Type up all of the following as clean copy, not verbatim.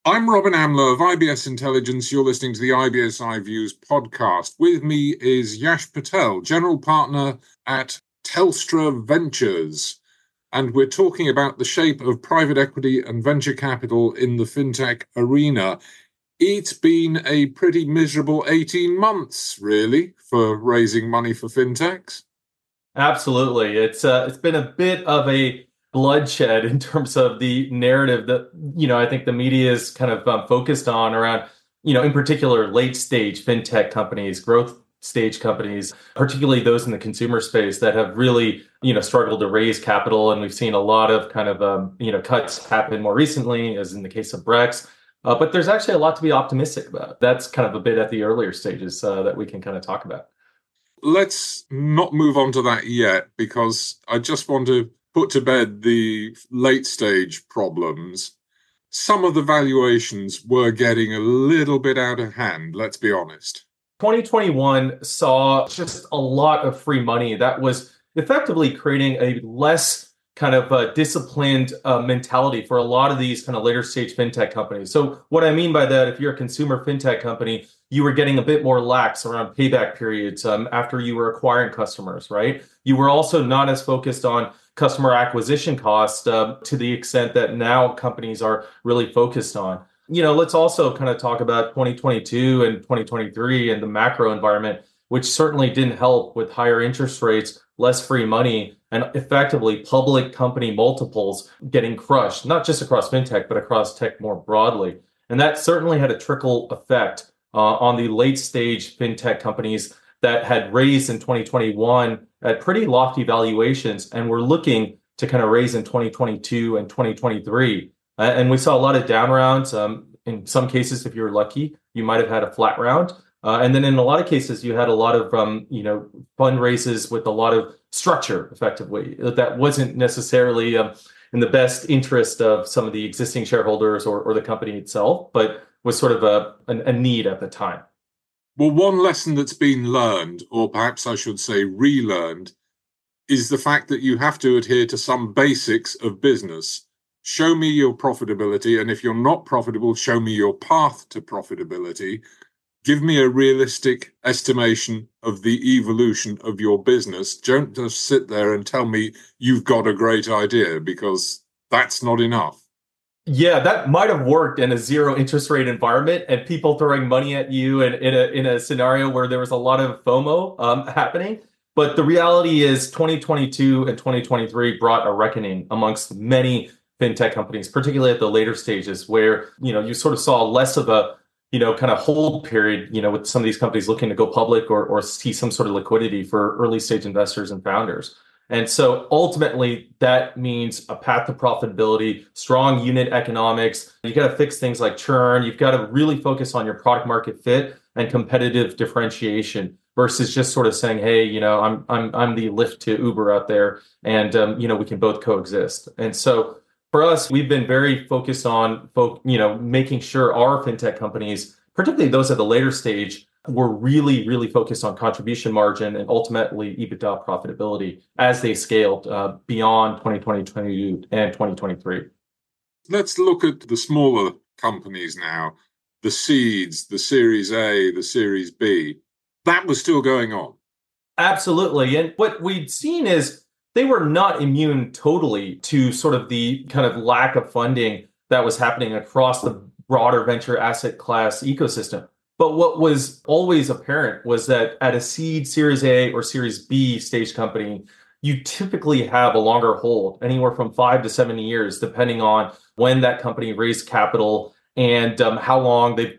I'm Robin Amler of IBS Intelligence. You're listening to the IBS iViews podcast. With me is Yash Patel, General Partner at Telstra Ventures. And we're talking about the shape of private equity and venture capital in the fintech arena. It's been a pretty miserable 18 months, really, for raising money for fintechs. Absolutely. It's been a bit of a bloodshed in terms of the narrative that, I think the media is kind of focused on around, in particular, late stage fintech companies, growth stage companies, particularly those in the consumer space that have really, struggled to raise capital. And we've seen a lot of kind of, cuts happen more recently, as in the case of Brex. But there's actually a lot to be optimistic about. That's kind of a bit at the earlier stages that we can kind of talk about. Let's not move on to that yet, because I just want to put to bed the late stage problems. Some of the valuations were getting a little bit out of hand, let's be honest. 2021 saw just a lot of free money that was effectively creating a less kind of disciplined mentality for a lot of these kind of later stage fintech companies. So what I mean by that, if you're a consumer fintech company, you were getting a bit more lax around payback periods after you were acquiring customers, right? You were also not as focused on customer acquisition costs to the extent that now companies are really focused on. Let's also kind of talk about 2022 and 2023 and the macro environment, which certainly didn't help with higher interest rates, less free money, and effectively public company multiples getting crushed, not just across fintech, but across tech more broadly. And that certainly had a trickle effect on the late stage fintech companies that had raised in 2021 at pretty lofty valuations and were looking to kind of raise in 2022 and 2023. And we saw a lot of down rounds. In some cases, if you're lucky, you might have had a flat round. And then in a lot of cases, you had a lot of, fundraises with a lot of structure, effectively, that wasn't necessarily in the best interest of some of the existing shareholders or the company itself, but was sort of a need at the time. Well, one lesson that's been learned, or perhaps I should say relearned, is the fact that you have to adhere to some basics of business. Show me your profitability, and if you're not profitable, show me your path to profitability. Give me a realistic estimation of the evolution of your business. Don't just sit there and tell me you've got a great idea, because that's not enough. Yeah, that might have worked in a zero interest rate environment and people throwing money at you and in a scenario where there was a lot of FOMO happening. But the reality is 2022 and 2023 brought a reckoning amongst many fintech companies, particularly at the later stages where, you sort of saw less of a kind of hold period, with some of these companies looking to go public or see some sort of liquidity for early stage investors and founders. And so ultimately, that means a path to profitability, strong unit economics. You got to fix things like churn. You've got to really focus on your product market fit and competitive differentiation versus just sort of saying, hey, I'm the Lyft to Uber out there, and we can both coexist. And so for us, we've been very focused on, making sure our fintech companies, particularly those at the later stage, were really, really focused on contribution margin and ultimately EBITDA profitability as they scaled beyond 2022 and 2023. Let's look at the smaller companies now, the seeds, the Series A, the Series B. That was still going on. Absolutely. And what we'd seen is they were not immune totally to sort of the kind of lack of funding that was happening across the broader venture asset class ecosystem. But what was always apparent was that at a seed, Series A or Series B stage company, you typically have a longer hold, anywhere from 5 to 7 years, depending on when that company raised capital and how long they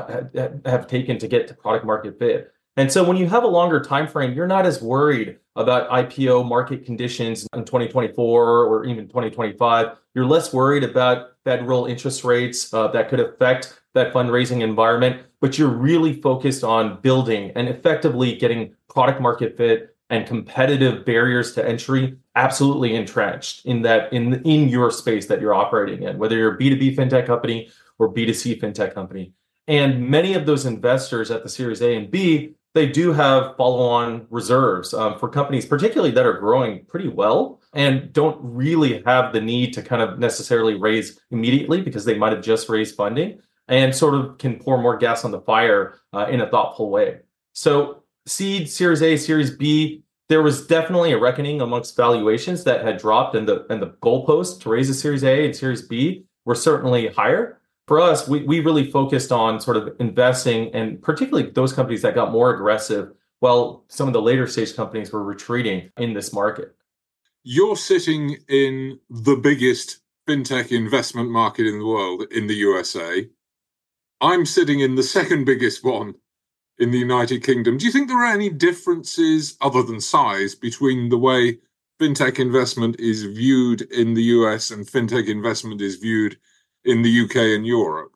have taken to get to product market fit. And so when you have a longer time frame, you're not as worried about IPO market conditions in 2024 or even 2025. You're less worried about federal interest rates that could affect that fundraising environment, but you're really focused on building and effectively getting product market fit and competitive barriers to entry absolutely entrenched in your space that you're operating in, whether you're a B2B fintech company or B2C fintech company. And many of those investors at the Series A and B, they do have follow-on reserves for companies, particularly that are growing pretty well, and don't really have the need to kind of necessarily raise immediately because they might have just raised funding and sort of can pour more gas on the fire in a thoughtful way. So seed, Series A, Series B, there was definitely a reckoning amongst valuations that had dropped, and the goalposts to raise a Series A and Series B were certainly higher. For us, we really focused on sort of investing, and particularly those companies that got more aggressive while some of the later stage companies were retreating in this market. You're sitting in the biggest fintech investment market in the world, in the USA. I'm sitting in the second biggest one in the United Kingdom. Do you think there are any differences, other than size, between the way fintech investment is viewed in the US and fintech investment is viewed in the UK and Europe?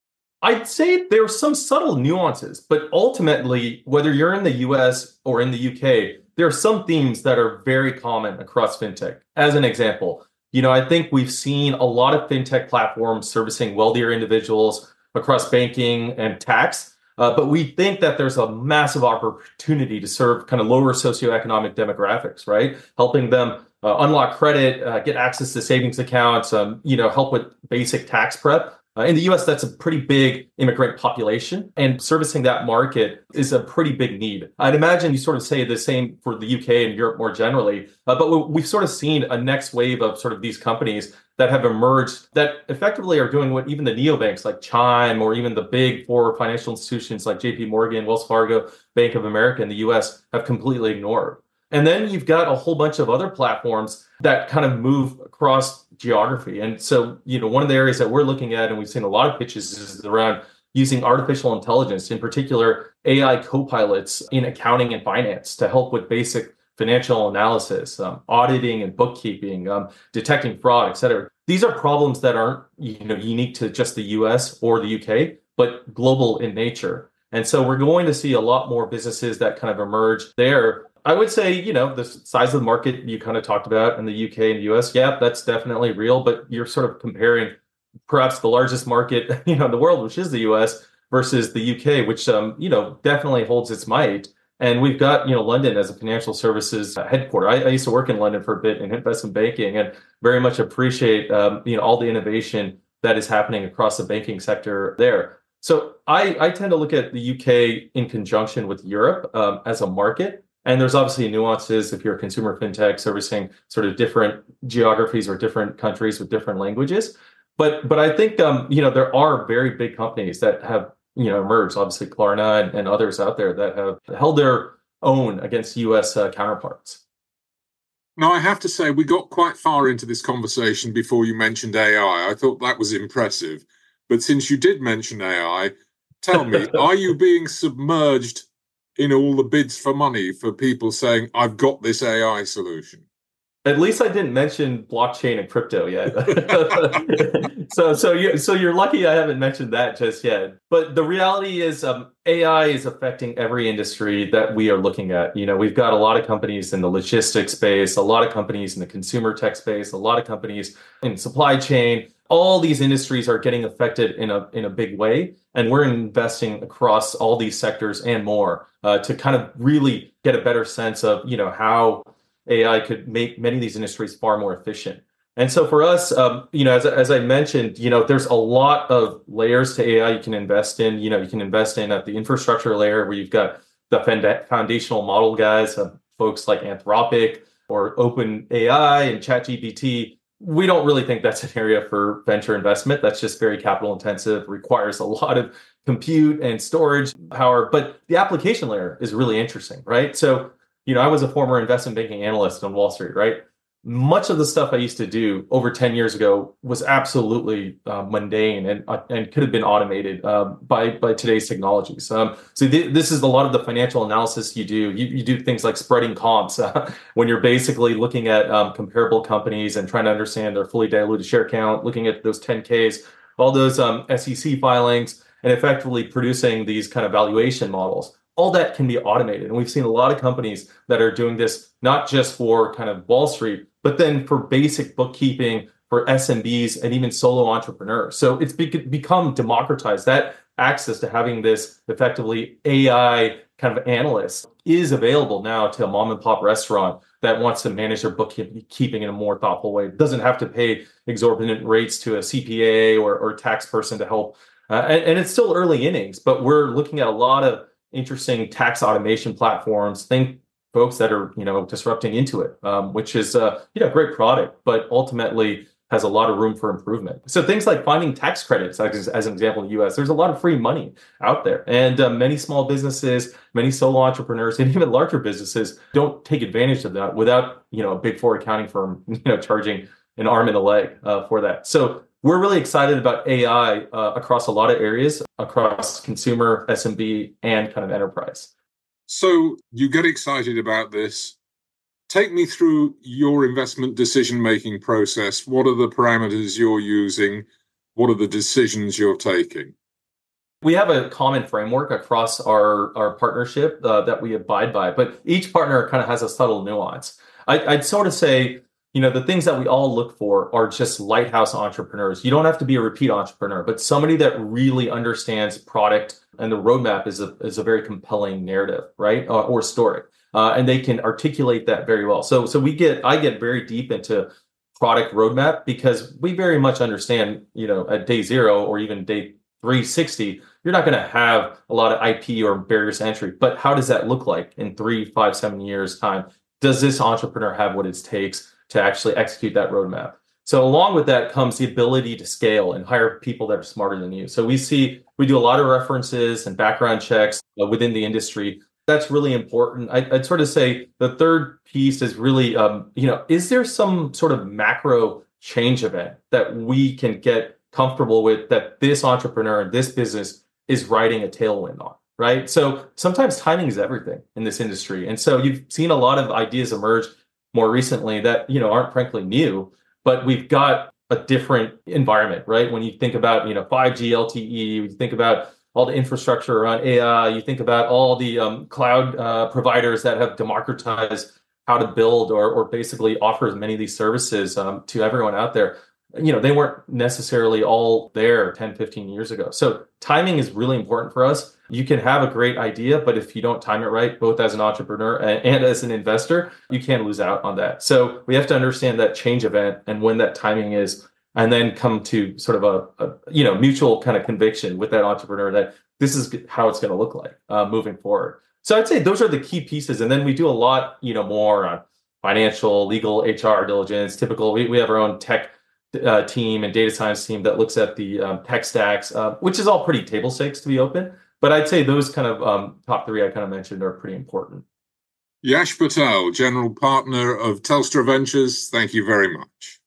I'd say there are some subtle nuances, but ultimately, whether you're in the US or in the UK, there are some themes that are very common across fintech. As an example, I think we've seen a lot of fintech platforms servicing wealthier individuals across banking and tax. But we think that there's a massive opportunity to serve kind of lower socioeconomic demographics, right? Helping them unlock credit, get access to savings accounts, help with basic tax prep. In the US, that's a pretty big immigrant population, and servicing that market is a pretty big need. I'd imagine you sort of say the same for the UK and Europe more generally, but we've sort of seen a next wave of sort of these companies that have emerged that effectively are doing what even the neobanks like Chime or even the big four financial institutions like JP Morgan, Wells Fargo, Bank of America in the US have completely ignored. And then you've got a whole bunch of other platforms that kind of move across geography. And so, one of the areas that we're looking at, and we've seen a lot of pitches, is around using artificial intelligence, in particular AI co-pilots in accounting and finance to help with basic financial analysis, auditing and bookkeeping, detecting fraud, et cetera. These are problems that aren't unique to just the US or the UK, but global in nature. And so we're going to see a lot more businesses that kind of emerge there. I would say, the size of the market you kind of talked about in the UK and US, yeah, that's definitely real, but you're sort of comparing perhaps the largest market, in the world, which is the US, versus the UK, which, definitely holds its might. And we've got, London as a financial services headquarter. I used to work in London for a bit in investment banking and very much appreciate, all the innovation that is happening across the banking sector there. So I tend to look at the UK in conjunction with Europe as a market. And there's obviously nuances if you're a consumer fintech servicing sort of different geographies or different countries with different languages. But I think, there are very big companies that have, emerged, obviously Klarna and others out there that have held their own against US counterparts. Now, I have to say, we got quite far into this conversation before you mentioned AI. I thought that was impressive. But since you did mention AI, tell me, are you being submerged in all the bids for money for people saying, I've got this AI solution? At least I didn't mention blockchain and crypto yet. So you're lucky I haven't mentioned that just yet. But the reality is AI is affecting every industry that we are looking at. We've got a lot of companies in the logistics space, a lot of companies in the consumer tech space, a lot of companies in supply chain. All these industries are getting affected in a big way. And we're investing across all these sectors and more to kind of really get a better sense of, how AI could make many of these industries far more efficient. And so for us, as I mentioned, there's a lot of layers to AI you can invest in. You can invest in at the infrastructure layer where you've got the foundational model guys, folks like Anthropic or OpenAI and ChatGPT. We don't really think that's an area for venture investment. That's just very capital intensive, requires a lot of compute and storage power. But the application layer is really interesting, right? So I was a former investment banking analyst on Wall Street, right? Much of the stuff I used to do over 10 years ago was absolutely mundane and could have been automated by today's technologies. So this is a lot of the financial analysis you do. You do things like spreading comps when you're basically looking at comparable companies and trying to understand their fully diluted share count, looking at those 10Ks, all those SEC filings, and effectively producing these kind of valuation models. All that can be automated. And we've seen a lot of companies that are doing this, not just for kind of Wall Street, but then for basic bookkeeping for SMBs and even solo entrepreneurs. So it's become democratized. That access to having this effectively AI kind of analyst is available now to a mom and pop restaurant that wants to manage their bookkeeping in a more thoughtful way. It doesn't have to pay exorbitant rates to a CPA or tax person to help. And it's still early innings, but we're looking at a lot of interesting tax automation platforms. Think folks that are, disrupting Intuit, which is a great product, but ultimately has a lot of room for improvement. So things like finding tax credits, as an example, in the US, there's a lot of free money out there. And many small businesses, many solo entrepreneurs, and even larger businesses don't take advantage of that without, a big four accounting firm, charging an arm and a leg for that. So we're really excited about AI across a lot of areas, across consumer, SMB, and kind of enterprise. So you get excited about this. Take me through your investment decision-making process. What are the parameters you're using? What are the decisions you're taking? We have a common framework across our partnership that we abide by, but each partner kind of has a subtle nuance. I'd sort of say, the things that we all look for are just lighthouse entrepreneurs. You don't have to be a repeat entrepreneur, but somebody that really understands product, and the roadmap is a very compelling narrative, right? Or story. And they can articulate that very well. So I get very deep into product roadmap because we very much understand, at day 0 or even day 360, you're not going to have a lot of IP or barriers to entry. But how does that look like in 3, 5, 7 years time? Does this entrepreneur have what it takes to actually execute that roadmap? So along with that comes the ability to scale and hire people that are smarter than you. So we do a lot of references and background checks within the industry. That's really important. I'd sort of say the third piece is really, is there some sort of macro change event that we can get comfortable with that this entrepreneur and this business is riding a tailwind on, right? So sometimes timing is everything in this industry. And so you've seen a lot of ideas emerge more recently that, aren't frankly new, but we've got a different environment, right? When you think about, 5G LTE, you think about all the infrastructure around AI, you think about all the cloud providers that have democratized how to build or basically offer as many of these services to everyone out there. They weren't necessarily all there 10, 15 years ago. So timing is really important for us. You can have a great idea, but if you don't time it right, both as an entrepreneur and as an investor, you can lose out on that. So we have to understand that change event and when that timing is, and then come to sort of a mutual kind of conviction with that entrepreneur that this is how it's going to look like moving forward. So I'd say those are the key pieces. And then we do a lot, more on financial, legal, HR diligence. Typical, we have our own tech team and data science team that looks at the tech stacks, which is all pretty table stakes to be open. But I'd say those kind of top 3 I kind of mentioned are pretty important. Yash Patel, General Partner of Telstra Ventures, thank you very much.